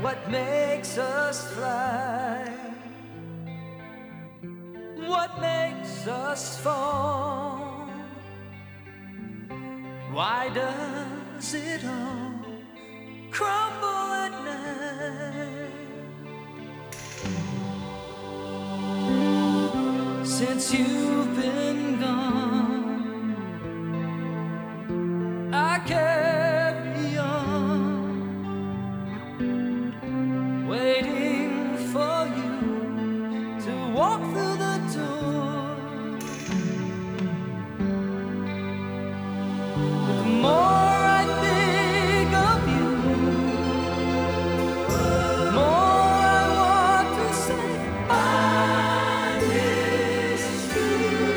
what makes us fly, what makes us fall. Why does it all crumble at night? Since you've been gone, I carry on, waiting for you to walk through the door. The more I think of you, the more I want to say I miss you.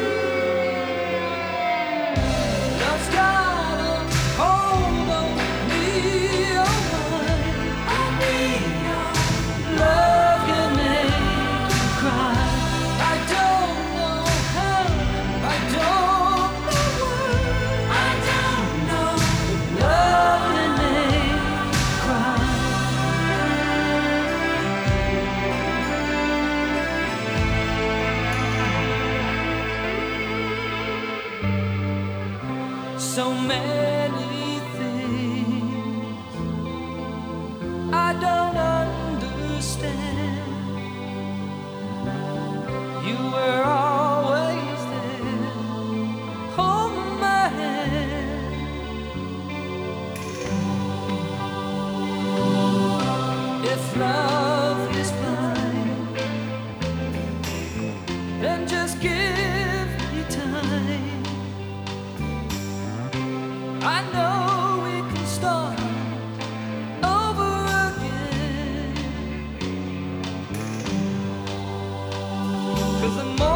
Love's got a hold on me, oh my. Love can make you cry. I don't know how, I don't know why, I don't know. Love can make you cry. So many things I don't understand. You were always there, holding my hand. If love is blind, then just give me time. I know we can start over again. 'Cause the more